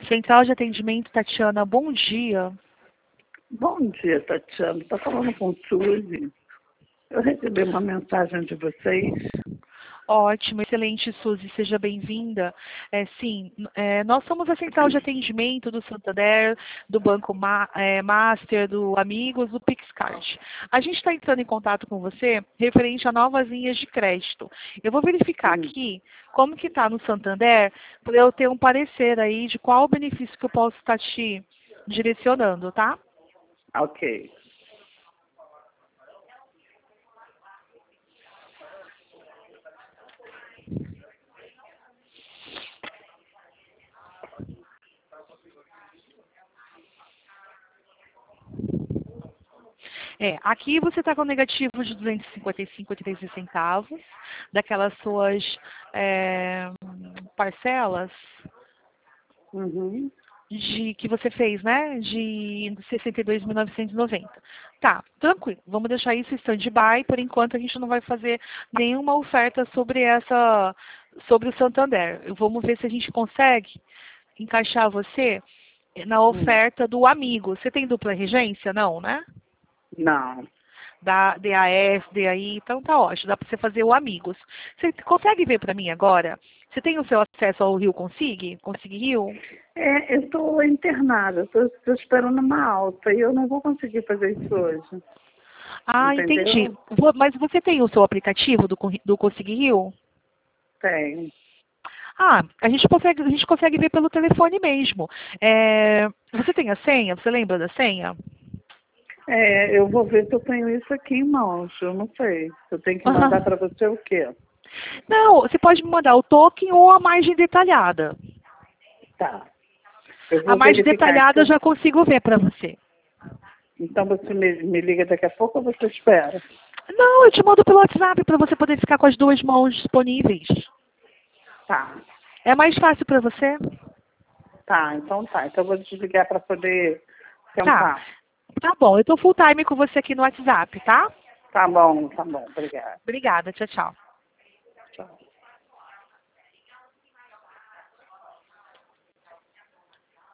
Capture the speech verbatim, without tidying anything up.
Central de Atendimento, Tatiana, bom dia. Bom dia, Tatiana. Está falando com Suzy. Eu recebi uma mensagem de vocês. Ótimo, excelente, Suzy, seja bem-vinda. É, sim, é, nós somos a Central de Atendimento do Santander, do Banco Ma é, Master, do Amigos, do PixCard. A gente está entrando em contato com você referente a novas linhas de crédito. Eu vou verificar Hum. aqui como que está no Santander, para eu ter um parecer aí de qual o benefício que eu posso estar te direcionando, tá? Ok. É, aqui você está com negativo de duzentos e cinquenta e cinco vírgula oitenta e seis centavos, daquelas suas é, parcelas Uhum. de que você fez, né? De sessenta e dois mil novecentos e noventa. Tá, tranquilo. Vamos deixar isso em stand-by. Por enquanto a gente não vai fazer nenhuma oferta sobre essa, sobre o Santander. Vamos ver se a gente consegue encaixar você na Hum. oferta do amigo. Você tem dupla regência? Não, né? Não. Da D A S, D A I, então tá ótimo, dá para você fazer o Amigos. Você consegue ver para mim agora? Você tem o seu acesso ao Rio Consig? Consig Rio? É, eu estou internada, estou esperando uma alta e eu não vou conseguir fazer isso hoje. Ah, entendi. Entendeu? Vo- Mas você tem o seu aplicativo do, Con- do Consig Rio? Tem. Ah, a gente consegue, a gente consegue ver pelo telefone mesmo. É, você tem a senha? Você lembra da senha? É, eu vou ver se eu tenho isso aqui em mãos. Eu não sei. Eu tenho que mandar para você o quê? Não, você pode me mandar o token ou a margem detalhada. Tá. Eu A vou margem verificar detalhada eu aqui. já consigo ver para você. Então você me, me liga daqui a pouco ou você espera? Não, eu te mando pelo WhatsApp para você poder ficar com as duas mãos disponíveis. Tá. É mais fácil para você? Tá, então tá. Então eu vou desligar para poder Tá. sentar. Tá bom, eu tô full time com você aqui no WhatsApp, tá? Tá bom, tá bom. Obrigada. Obrigada, tchau, tchau. Tchau.